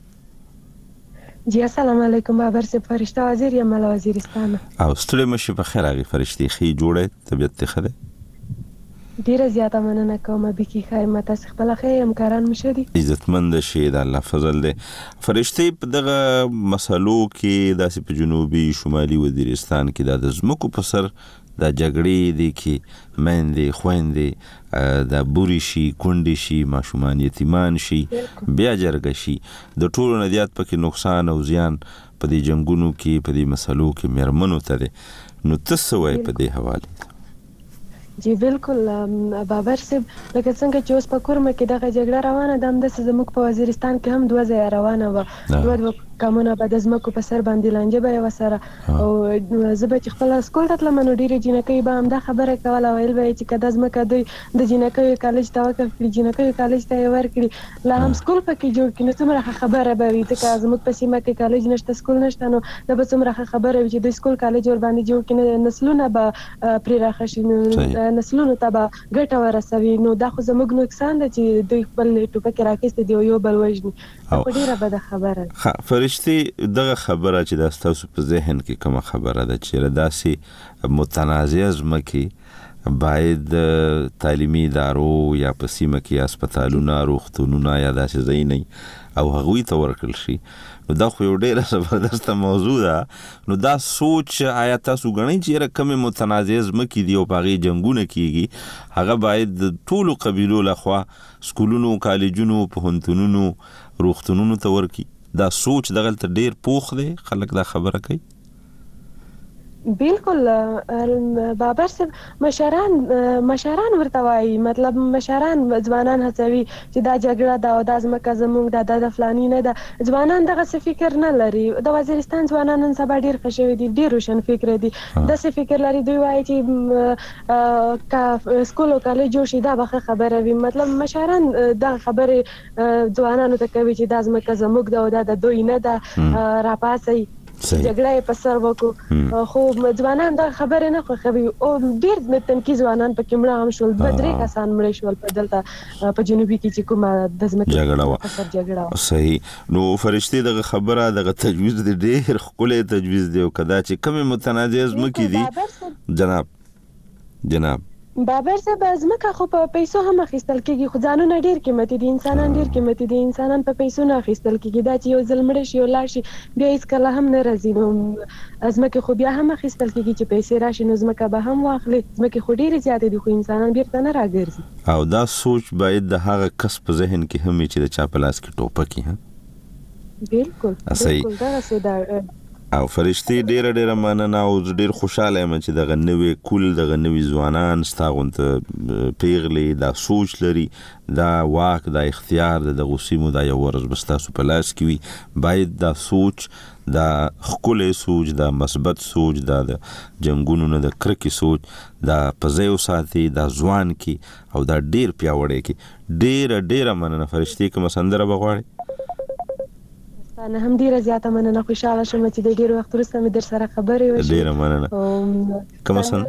[SPEAKER 16] جی السلام علیکم بابر سے فرشتہ وزیر یم له وزیرستان
[SPEAKER 4] او ستړي مشي په خیر راغی فرشتي خي جوړه طبيعت ته خده
[SPEAKER 16] ډیره زیاته مننه کوم به کی خیمت اس خپل خیم کاران مشدي
[SPEAKER 4] عزتمند شي د الله فضل دی فرشتي په دغه مسلو کې داسې په جنوبي شمالي وزیرستان کې د زمکو په سر د جګړې دي کې مندې خويندې د بوري شي کونډې شي ماشومان یتیمان شي بیا جرګه شي د ټولو ندیات پکې نقصان او زیان په دې جنگونو کې په دې مسلو کې مرمنو ته نو تاسو وای په دې حواله
[SPEAKER 16] جی بالکل بابر صاحب لکه څنګه چې اوس په کورمه کې دغه جګړه روانه ده هم د زموږ په وزیرستان کې هم دوه ځای روانه و دوه کمونه به د زمکو په سر باندې لانجه به وسره او زه به خپل سکول ته تلم نو ډیره جنکۍ به هم دا خبره کوله ویل به چې کدا زمکه دوی د جنکۍ کالج ته وکړي جنکۍ کالج ته ورکړي لا هم سکول پکې جوړ کړي څومره خبره به وي ځکه زموږ په سیمه کې کالج نشته سکول نشته نو دا به څومره خبره وي چې د سکول کالج ور باندې جوړ کړي نسلونه به پرې راخښي نسلونو ته به ګټه ورسوي نو دا خو زموږ نقصان دی چې دوی خپل ټوپک راکېست دی یو بل وژني په ډیره بده خبره
[SPEAKER 4] فرشتي دغه خبره چې د تاسو په ذهن کې کومه خبره ده چې داسې متنازع ځمکې باید تعلیمي ادارو یا په سیمه کې هسپتالونه روغتونونه یا داسې ځای نه او هغوی ته ورکړل شي نو دا خو یو ډېره زبردسته موضوع ده نو دا سوچ آیا تاسو غواړئ چې رقم متنازع ځمکې دی او په هغې جنګونه کیږي هغه باید د ټولو قبیلو لخوا سکولونو کالجونو پوهنتونونو روغتونونو ته ورکړي دا سوچ دغلته ډیر پوخ دی خلک دا خبره کوي
[SPEAKER 16] بالکل بابر صاحب مشران مشران ورته وایي مطلب مشران ځوانان هڅوي چې دا جګړه دا او دا ځمکه زموږ دا د فلاني نه ده ځوانان دغه څه فکر نه لري د وزیرستان ځوانان نن سبا ډیر ښه شوي دي ډیر روشن فکر دي داسې فکر لري دوی وایي چې سکول او کالج جوړ شي دا به خبره وي مطلب مشران دا خبره ځوانانو ته کوي چې دا ځمکه زموږ ده او دا د دوی نه ده راپاسي جګړه په سر وکړو خو ځوانان دا خبره نه خوښوي او ډیر تنکي ځوانان پکې مړه هم شول دوه درې کسان مړه شول په دلته په جنوبي کې چې کومه د ځمکې جګړه
[SPEAKER 4] صحیح نو فرشتي دغه خبره دغه تجویز دی ډیر ښکلی تجویز دی او کدا چې کومې متنازع ځمکې دي جناب جناب
[SPEAKER 16] بابر صاحب ځمکه خو په پیسو هم اخیستل کېږي خو ځانونه ډېر قیمتي دي انسانان ډېر قیمتي دي انسانان په پیسو نه اخیستل کېږي دا چې یو ځل مړه شي او لاړ شي بیا هېڅکله هم نه راځي نو ځمکې خو بیا هم اخیستل کېږي چې پیسې راشي نو ځمکه به هم واخلي ځمکې خو ډېرې زیاتې دي خو انسانان بیرته نه راګرځي
[SPEAKER 4] او دا سوچ باید د هغه کس په ذهن کې هم چې د چا په لاس کې ټوپک وي
[SPEAKER 16] بالکل بالکل دغسې دا
[SPEAKER 4] او فرشتي ډیره ډیره مننه او ډیر خوشاله یم چې دغه نوې کول دغه نوې ځوانان ستا غونته پیغلې دا سوچ لري دا واک دا اختیار د غوسیمو دا یو ورځ بس تاسو په لاس کې وي باید دا سوچ دا ښکلی سوچ دا مثبت سوچ دا د جنګونو نه د کرکې سوچ دا په ځای وساتي دا ځوان کې او دا ډیر پیاوړی کې ډیره ډیره مننه فرشتي کومه سندره به غواړې
[SPEAKER 16] نه هم ډیره زیاته مننه، خوشاله شوم چې د ډیر وخت وروسته مې در سره خبرې وشي.
[SPEAKER 4] ډیره مننه. کوم سن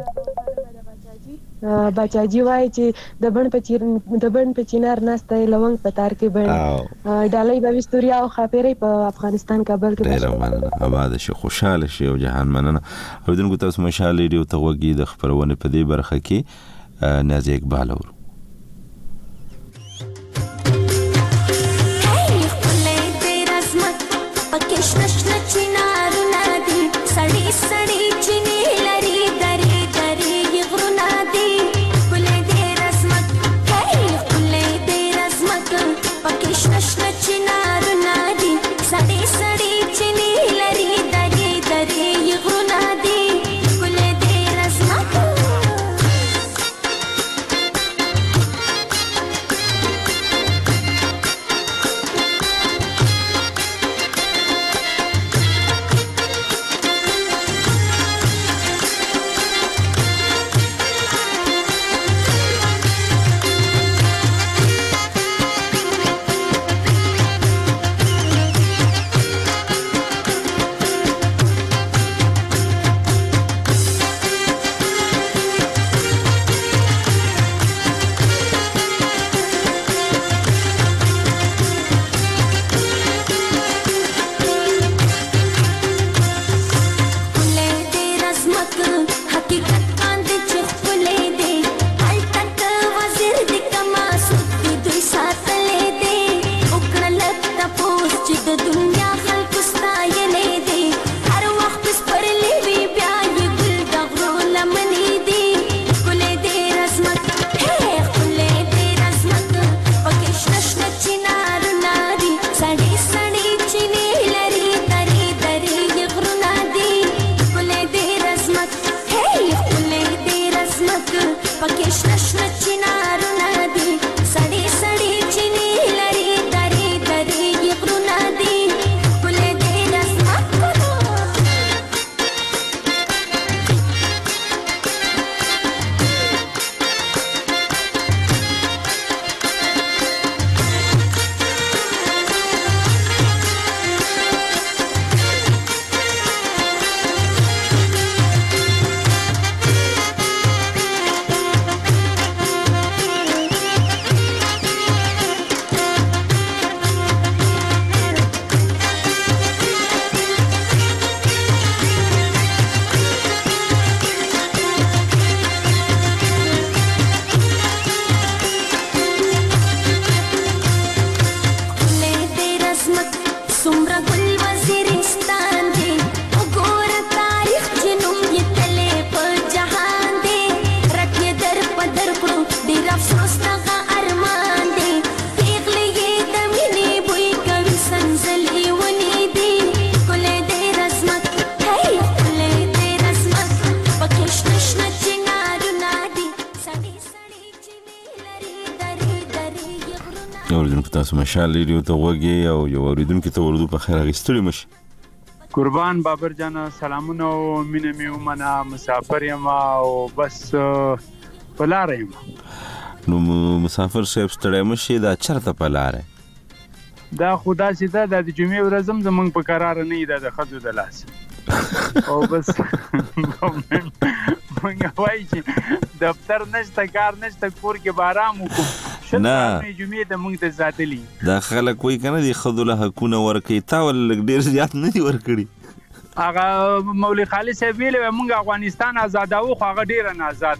[SPEAKER 16] بچاجي وایي چې د بڼ په چیر د بڼ په چینار نسته لونګ په تار کې بڼ ډالۍ به وستوریا او خاپيري په افغانستان کابل کې.
[SPEAKER 4] ډیره مننه، آباد شي، خوشاله شي او جهان مننه. اوریدونکو تاسو مشال ریډیو ته وګورئ د خبرونه په دې برخه کې نازي اقبال اور تاسو مشال ریډیو ته وګورئ او یو اوریدونکو ته ورودو په خیر غوښتلی مشي.
[SPEAKER 17] قربان بابر جان سلامونه او مینه می ومنه، مسافر یم او بس په لار یم.
[SPEAKER 4] نو مسافر صاحب ستړی مشي، دا چرته په لار
[SPEAKER 17] دا خدا سي دا د جمعې ورځ هم زمونږ په قرار نه دی د خځو د لاس او بس مونږ وایي چې دفتر نشته، کار نشته، کور کې بارام وکړو.
[SPEAKER 4] نه
[SPEAKER 17] جمعې ته مونږ ته ساتلی
[SPEAKER 4] دا خلک وایي که نه دي ښځو له حقونه ورکوي، تا ولې لږ ډېر زیات نه دي ورکړي؟
[SPEAKER 17] هغه مولوي خالد صاحب ویلې وی مونږ افغانستان آزادوو خو هغه ډېره نه آزاد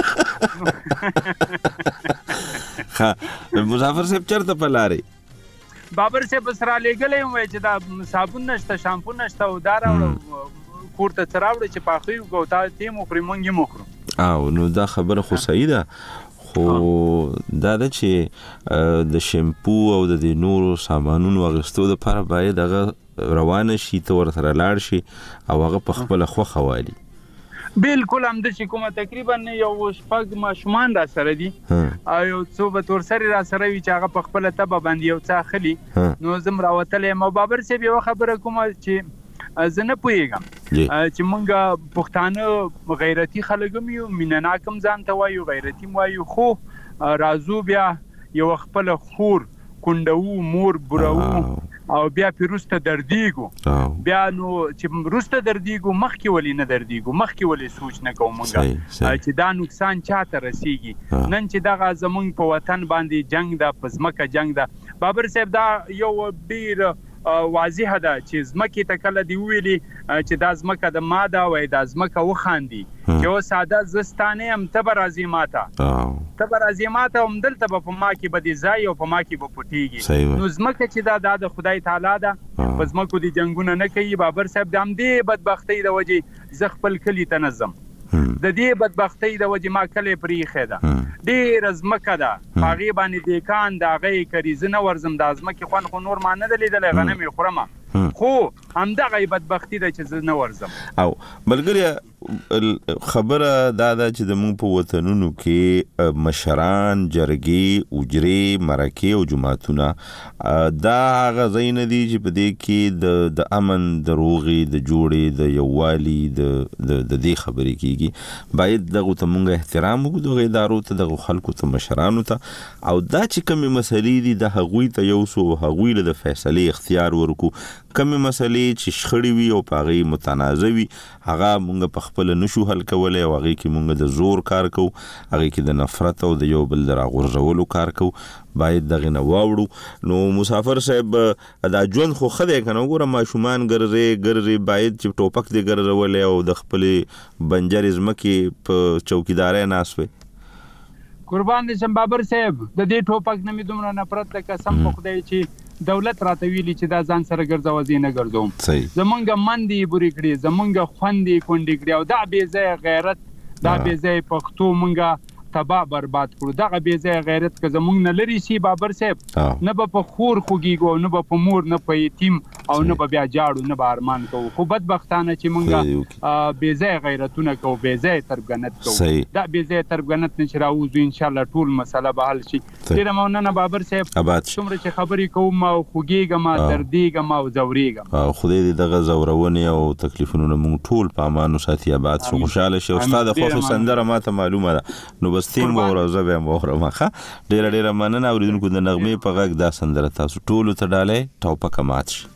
[SPEAKER 4] ښه مسافر صاحب چېرته په لارې؟
[SPEAKER 17] بابر صاحب سره لېږلی یم وایي چې دا صابون نشته، شامپو نشته او دا راوړه کور ته څه راوړه چې پاخه یې وکړو، تا ته یې هم وخوري مونږ هم وخورو.
[SPEAKER 4] او نو دا خبره خو صحیح ده، خو دا ده چې د شیمپو او د دې نورو سامانونو اخیستو دپاره باید هغه روانه شي، ته ورسره لاړ شي او هغه په خپله خوښه والي.
[SPEAKER 17] بالکل همداسې کومه تقریبا یو شپږ ماشومان را سره دي او یو څو به تورسرې را سره وي چې هغه په خپله طبع باندې یو څه اخلي. نو زه م راوتلی یم او بابر صاحب یوه خبره کومه چې زه نه پوهېږم چې مونږ پښتانه غیرتي خلک هم یو، مینه ناک هم ځان ته وایو، غیرتي هم وایو، خو راځو بیا یوه خپله خور کونډوو، مور بوروو، او بیا پیروسته دردیږو بیا نو چې روسته دردیږو مخکې ولې نه دردیږو مخکې ولې سوچ نه کوو مونږ چې دا نقصان چاته رسیږي نن چې دغه زمونږ په وطن باندې جنگ ده په ځمکه جنگ ده بابر صاحب دا یو ډیر واضح ده چې ځمکې ته کله دی ویلي چې دا ځمکه د ما ده وای دا ځمکه وخاندي چې و ساده زستانه هم ته به راځې ماته ته به راځې ماته هم دلته به په ما کې به دې ځای او په ما کې به پټېږي نو ځمکه چې دا د خدای تعالی ده په ځمکو دې جنګونه نه کوي بابر صاحب د همدې بدبختۍ د وجې زه خپل کلي ته نه ځم د دې بدبختۍ د وجې ما کلی پرېښې ده ډېره ځمکه ده په هغې باندې دیکان د هغې کریزه نه ورځم دا ځمکې خوند خو نور ما نه ده لیدلی غنم یې خورمه خو همدغه بدبختي ده چې زه نه ورځم
[SPEAKER 4] او ملګريه خبره دا ده چې زموږ په وطنونو کې مشران جرګې اجرې مرکې او جماعتونه دا هغه ځای نه دي چې په دې کې د امن د روغې د جوړې د یووالي د د دې خبرې کېږي باید دغو ته مونږ احترام وکړو دغه ادارو ته دغه خلکو ته مشرانو ته او دا چې کومې مسلې دي د هغوی ته یوسو هغوی له د فیصلې اختیار ورکړو کمې مسلې چې شخړې وي او په هغې متنازع وي هغه مونږ په خپله نشو حل کولی او هغې کې مونږ د زور کار کوو هغې کې د نفرت او د یو بل د راغورځولو کار کوو باید دغې نه واوړو نو مسافر صاحب دا ژوند خو ښه دی که نه وګوره ماشومان ګرځې ګرځې باید چې ټوپک دې ګرځولی او د خپلې بنجرې ځمکې په چوکیدارۍ ناست وی
[SPEAKER 17] قربان دې شم بابر صاحب د دې ټوپک نه مې دومره نفرت ده قسم په خدای چې دولت راته ویلي چې دا ځان سره ګرځوه زه نه ګرځوم زمونږ مندې بورې کړي زمونږ خوندې کونډې کړي او دا بې ځایه غیرت دا بې ځایه پښتو مونږه تباہ برباد کړو دغه بې ځایه غیرت که زمونږ نه لرې شي بابر صاحب نه به په خور خوږېږو نه به په مور نه په یتیم او نه به بیا جاړو نه به ارمان کوو خو بدبختانه چې مونږ بې ځایه غیرتونه کوو بې ځایه تربګنت کوو دا بې ځایه تربګنت نه چې راوځو انشاءالله ټول مسله به حل شي ډېره مننه بابر صاحب څومره چې خبرې کوم او خوږېږم دردېږم او ځورېږم
[SPEAKER 4] خدای دې دغه ځورونې او تکلیفونه مونږ ټول په امان وساتي آباد شو خوشحاله شي او ستا د خوښو سندره ماته معلومه ده نو بس تیم به ورځه بیا به واورم ښه ډېره ډېره مننه اورېدونکو د نغمې په غږ دا سندره تاسو ټولو ته ډالۍ ټوپکه مات شي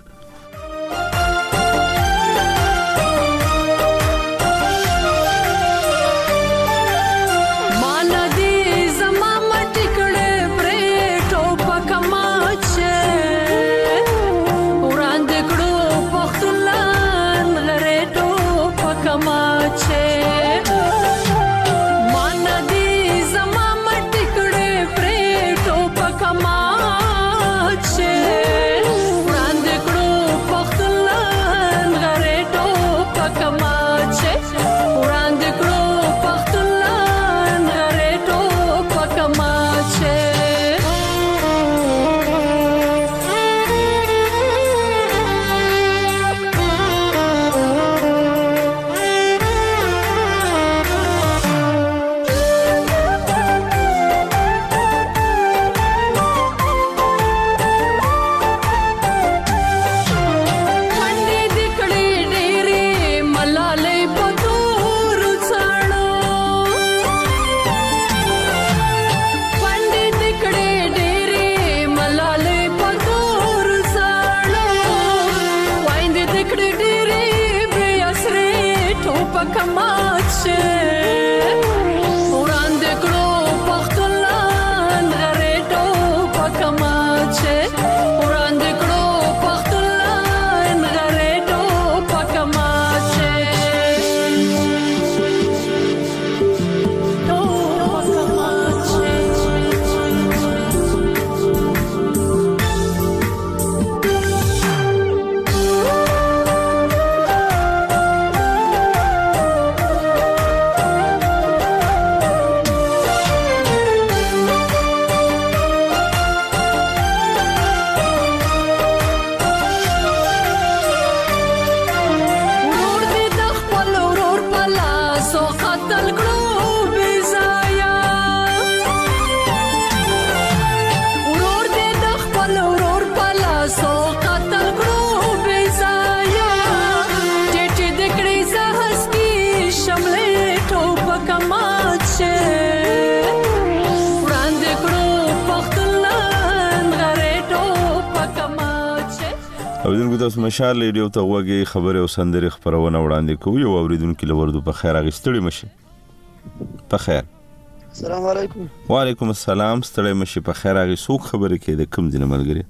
[SPEAKER 4] اوریدونکو تاسو مشال ریډیو ته غوږی خبره او سندره خبرونه وړاندې کوي او اوریدونکو لورد په خیر اغستړي مشي په خیر.
[SPEAKER 18] السلام علیکم.
[SPEAKER 4] وعلیکم السلام. ستړي مشي په خیر اغي سوق خبره کې د کوم دینه ملګری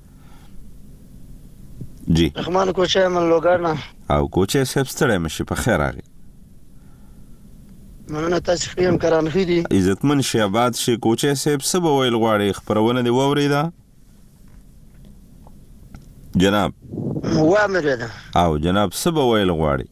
[SPEAKER 4] جی
[SPEAKER 18] رحمان کوچه من لوګرنا
[SPEAKER 4] او کوچه صاحب ستړي مشي په خیر اغي
[SPEAKER 18] مننه تاسو خیم کران خېدي
[SPEAKER 4] عزتمن شي آباد شي کوچه صاحب سبا ویل غواړي خبرونه دی ووریدا جناب
[SPEAKER 18] وامره ده
[SPEAKER 4] او جناب سبا ویل غواړي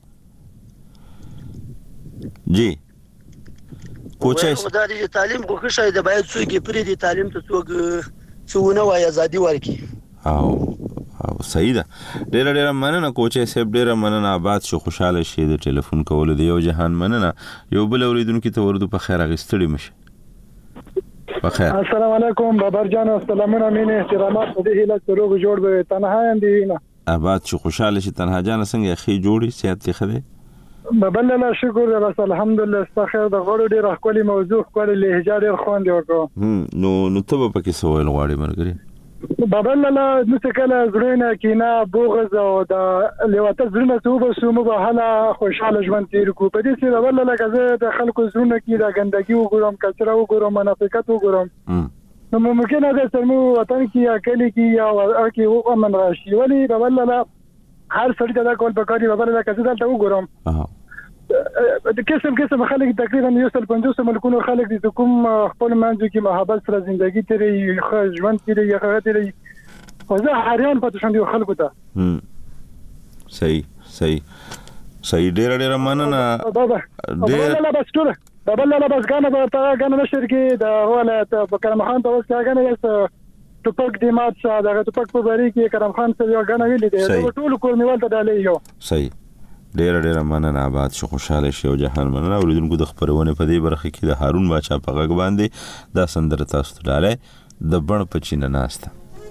[SPEAKER 4] جی کوچه
[SPEAKER 18] خدای دې تعلیم کو ښه شي د باید څوک پرې دي تعلیم ته څوک څونه وای ازادي ورکي
[SPEAKER 4] او او صحیح ده. ډېر ډېر مننه کوچه صاحب ډېر مننه آباد شو خوشاله شي د ټلیفون کول دی یو جهان مننه یو بل اوریدونکو ته ورده په خیر اغستړي مشي په خیر.
[SPEAKER 19] السلام علیکم بابر جان سلامونه مینه احترامات دې هله سروغ جوړ به تنها ام دی نه
[SPEAKER 4] آباد شو خوشاله شي تنها جان څنګه اخی جوړي صحت ته خده
[SPEAKER 19] بابل الله شکر بس الحمدلله استخير د غوړو ډېر خپل موضوع خپل لهجه ډېر خوند وکړو
[SPEAKER 4] نو نو ته په کې سوال غواړي مرګري
[SPEAKER 19] بابل الله نو څه کله زړونه کینا بوغز او د لواته زړونه صوبه سومه به حالا خوشاله ژوند تیر کو په دې سره بابل الله کزه د خلکو زړونه کې د ګندګي وګورم کچره وګورم منافقت وګورم نو ممکن ده سمو وطن کې اکلی کې یا کې ومن راشي ولی بابل الله هر سړی دا کول پکاري بابل الله کزه دلته وګورم د قسم قسم خلک تقریبا یو سل پنځوس ملکونو خلک دي کوم خپل منځو کې محبت سره ژوندۍ تیري خو ژوند تیري یا خو تیري خو زه حیران پاتې شوم یو خلکو ته
[SPEAKER 4] صحیح صحیح صحیح ډېر ډېر مننه
[SPEAKER 19] بابا ډېر الله بس ټول بابا الله بس غانه به تا غانه نشر کې دا ولا ته کرم خان ته اوس غانه یې ټوپک دی مات څه دا ټوپک په بری کې کرم خان سره یو غانه ویل دي ټول کور نیول ته ډالې یو
[SPEAKER 4] صحیح ډېر ډېر مننه آباد شو خوشاله شي او جهان مننه اوریدونکو د خبرونه په دې برخه کې د هارون باچا په غږ باندې دا سندره تاسو ته ډاله د بڼ په چینه ناسته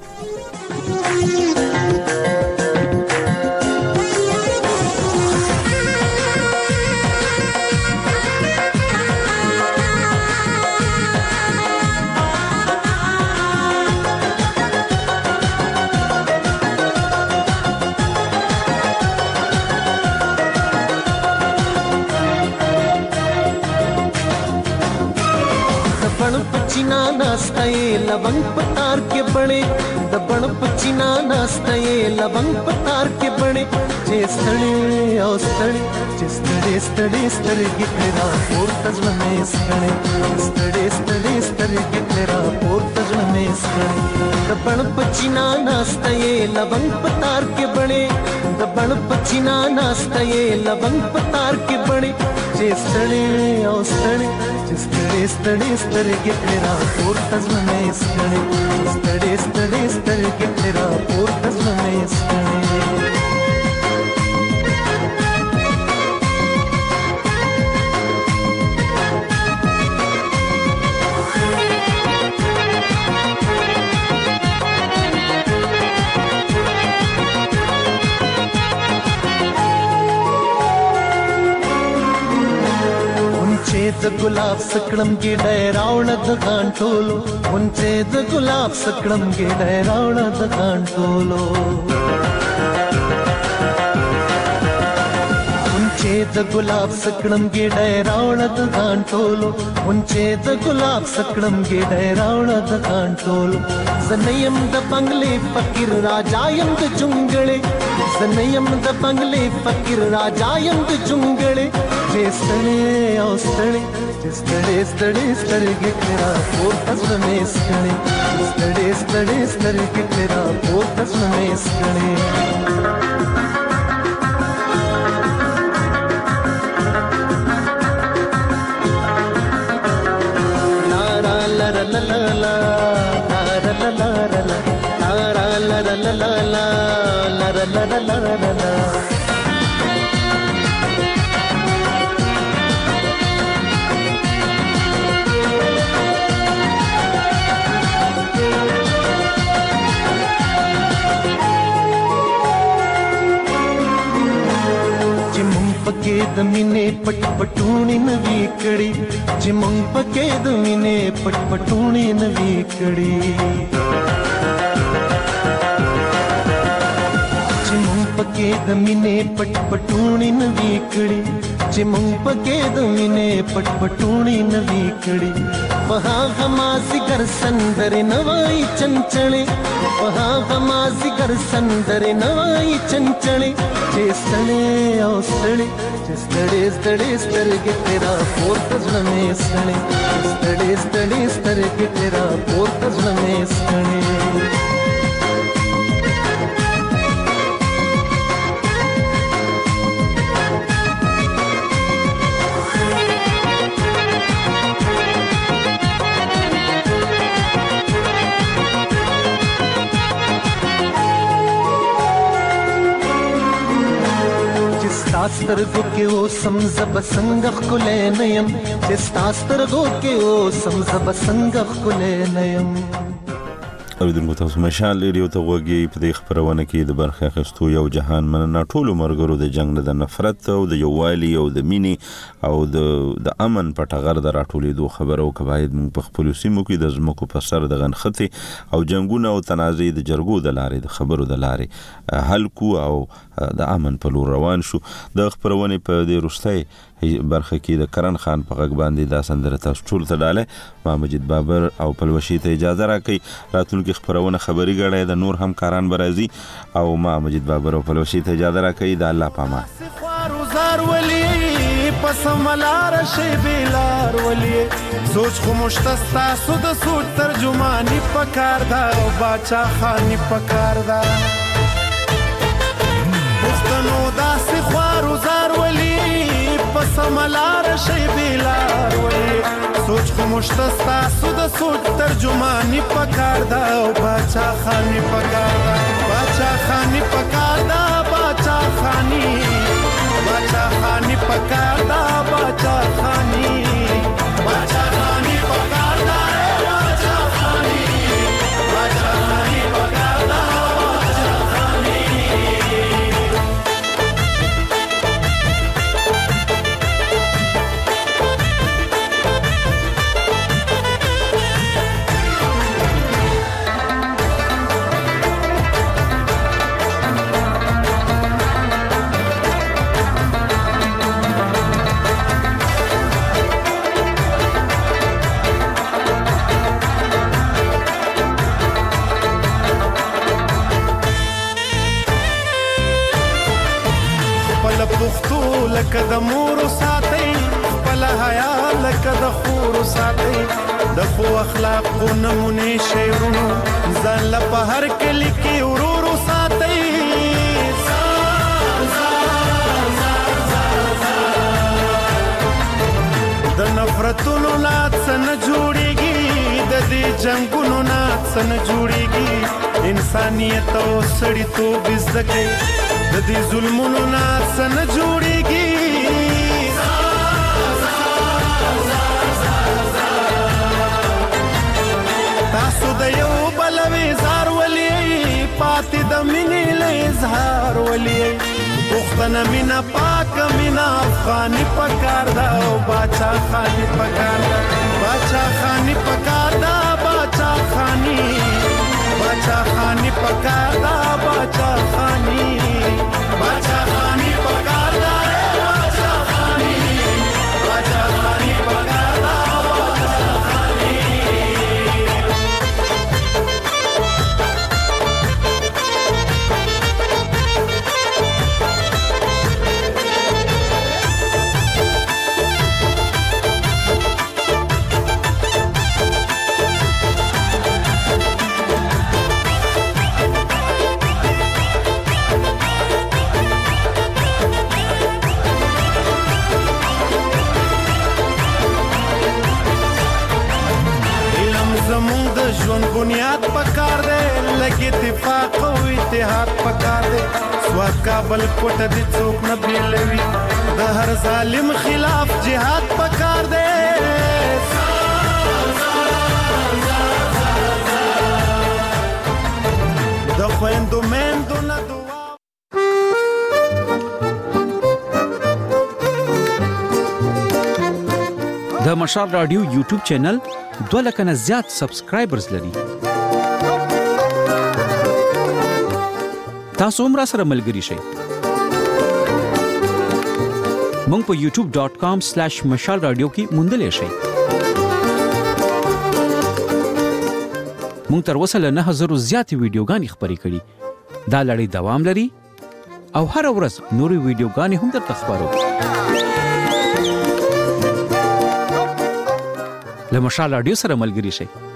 [SPEAKER 15] लवंग पतार के बड़े दबण पचीना नास्ते लवंग पतार के बड़े जे स्थळे ओ स्थळे जे स्थळे स्थळे स्थळे गितरा पोर्तज में स्थळे स्थळे स्थळे स्थळे गितरा पोर्तज में स्थळे दबण पचीना नास्ते लवंग पतार के बड़े दबण पचीना नास्ते लवंग पतार के बड़े जे स्थळे ओ स्थळे स्थळे स्थळे स्थळे गितरा पोर्तज में स्थळे स्थळे स्थळे स्थळे गितरा पोर्तज में स्थळे द गुलाब सकड़म गे डैरावण द कांटोलो मुंचे द गुलाब सकड़म गे डैरावण द कांटोलो मुंचे द गुलाब सकड़म गे डैरावण द कांटोलो मुंचे द गुलाब सकड़म गे डैरावण द कांटोलो जनयम द बंगले फकीर राजायम द जुंगले जनयम द बंगले फकीर राजायम द जुंगले जे स्थळे ओ स्थळे जे स्थळे स्थळे स्थळे गितरा पोर्तज में स्थळे स्थळे स्थळे स्थळे गितरा पोर्तज में स्थळे ला ला ला ला ला ला ला ला ला ला ला ला ला ला ला ला ला ला पके दमिने पट पटूणी नवी कड़ी जिमंग पके दमिने पट पटूणी नवी कड़ी پکې د مینې پټ پټونی نوي کړي چې مونږ پکې د مینې پټ پټونی نوي کړي په هغه مازیګر سندرې نوای چنچړې په هغه مازیګر سندرې نوای چنچړې چې ستړې او ستړې چې ستړې ستړې سترګې تیرا پورته زړه مې ستړې ستړې ستړې سترګې تیرا پورته زړه مې ستړې سترګو کې او سمزب څنګه خلې نیم چې سترګو کې او سمزب څنګه خلې نیم
[SPEAKER 4] اوریدونکو تاسو مشال لري او ته وګي په دې خبرونه کې د برخه اخیستو یو جهان مننه ټول مرګرو د جنگ نه د نفرت او د یووالي او د مینې او د د امن په ټغر د راټولېدو خبرو کباید موږ په خپل سیمو کې د زمکو په سر د غنخته او جنگونه او تنازع د جرګو د لارې د خبرو د لارې حل کو او د امن په لور روان شو د خبرونه په دې روستۍ برخه کې د کرن خان په غږ باندې دا سندره تاسو ټول ته ډاله ما مجید بابر او پلوشي ته اجازه راکړي راتلونکي خبرونه خبري غړې د نور همکاران برازي او ما مجید بابر او پلوشي ته اجازه راکړي د الله پامان
[SPEAKER 20] زار ولی پسملار شی بیلار ولی سوچ خو مشتستا سود سود ترجمانی پکار دا او باچا خانی پکار دا پښتنو داسې خوارو زار ولی پسملار شی بیلار ولی سوچ خو مشتستا سود سود ترجمانی پکار دا او باچا خانی پکار دا باچا خانی پکار دا باچا خانی باچا خانی پکار دا باچا خانی باچا خانی پکار دا باچا خانی باچا خانی پکار دا باچا خانی لکه د مور ساتي خپل حیا لکه د خور ساتي د خو اخلاق نمونه شیرونو ځان له په هر کلی کې ورورو ساتي د نفرتونو نات سن جوړيږي د دې جنگونو نات سن جوړيږي انسانيت او سړیتوب زده د دې ظلمونو نات سن جوړيږي تاسو د یو بلوي زار ولي پاتې د مینې له اظهار ولي پښتنه مینا پاک مینا افغاني پکار دا او باچا خاني پکار دا باچا خاني پکار دا باچا خاني باچا خاني پکار دا باچا خاني باچا خاني پکار دا باچا خاني باچا خاني پکار دا باچا خاني ژوند بنیاد پکار دے لګي اتفاق او اتحاد پکار دے سواد کابل کوټه دي څوک نه بیلوي د هر ظالم خلاف جهاد پکار دے د خويندو مندو نه
[SPEAKER 21] د مشال رادیو یوټیوب چینل دوه لکه نه زیات سبسکرایبرز لري تاسو هم را سره ملګري شئ. مونږ په یوټیوب ډاٹ کام سلیش مشال رادیو کې موندلی شئ. مونږ تر اوسه له نه زرو زیاتې ویډیوګانې خپرې کړي. دا لړۍ دوام لري او هره ورځ نورې ویډیوګانې هم درته خپرو. له مشال رادیو سره ملګري شئ.